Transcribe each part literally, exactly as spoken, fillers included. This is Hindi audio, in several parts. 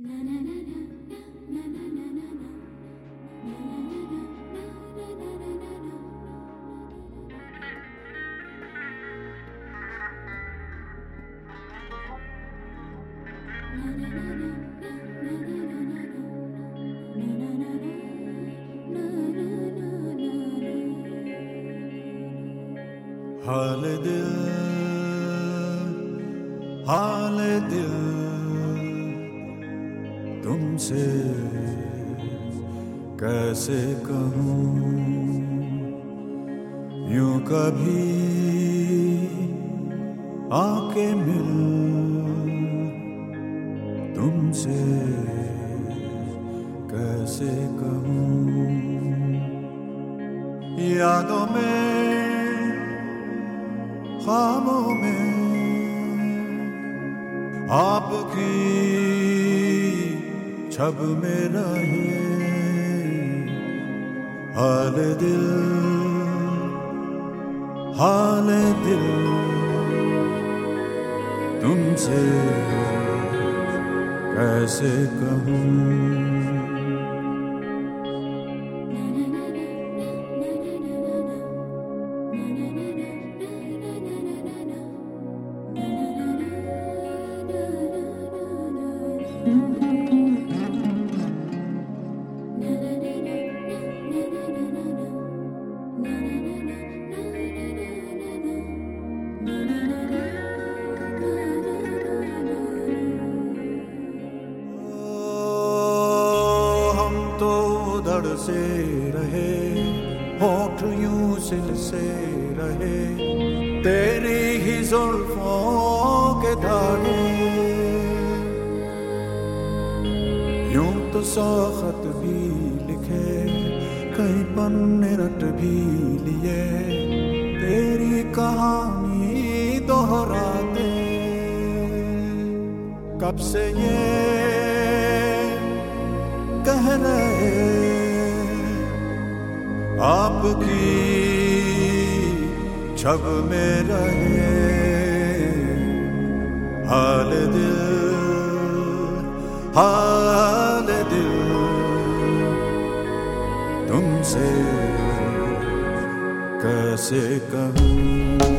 हाल दिल हाल दिल तुमसे कैसे कहूँ, यूं कभी आके मिल तुमसे कैसे कहूँ। यादों में ख्वाबों में आपकी छब में रहे हाल दिल हाल दिल तुमसे कैसे कहूँ। धड़ से रहे होठ यूं सिल से रहे, तेरी ही जुल्फों के धागे यूं तो सौ खत भी लिखे, कई पन्ने रट भी लिए, तेरी कहानी दोहराते कब से ये कह रहे आपकी छब में रहे हाल दिल हाल दिल तुमसे कैसे कहूँ।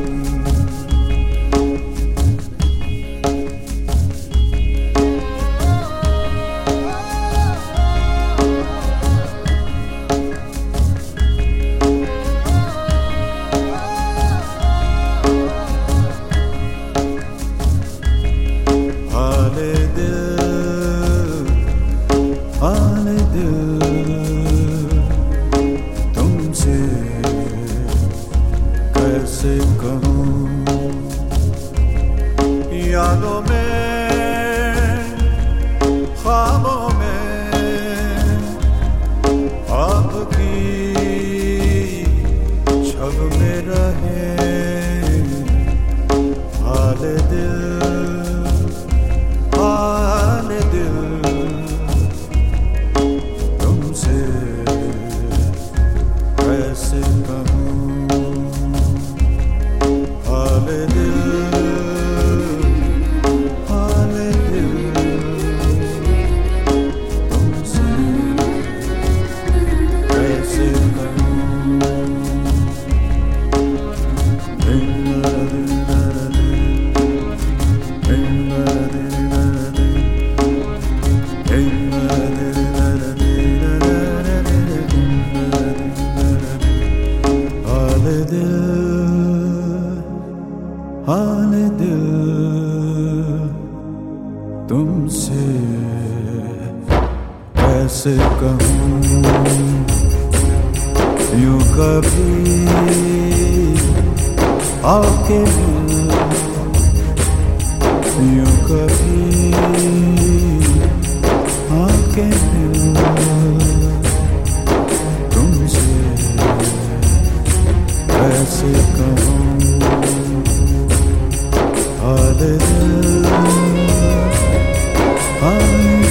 हाल दिल तुमसे कैसे कहूँ। यादों में ख्वाबों में आपकी छब में रहे हाल दिल हाल दिल कैसे कहूँ। हाल दिल हाल दिल तुमसे कैसे कहूँ। हाल दिल तुमसे कैसे कहूँ, यूं कभी आके मिल यूं कभी आके मिल तुमसे कैसे कहूँ। हाल दिल हाल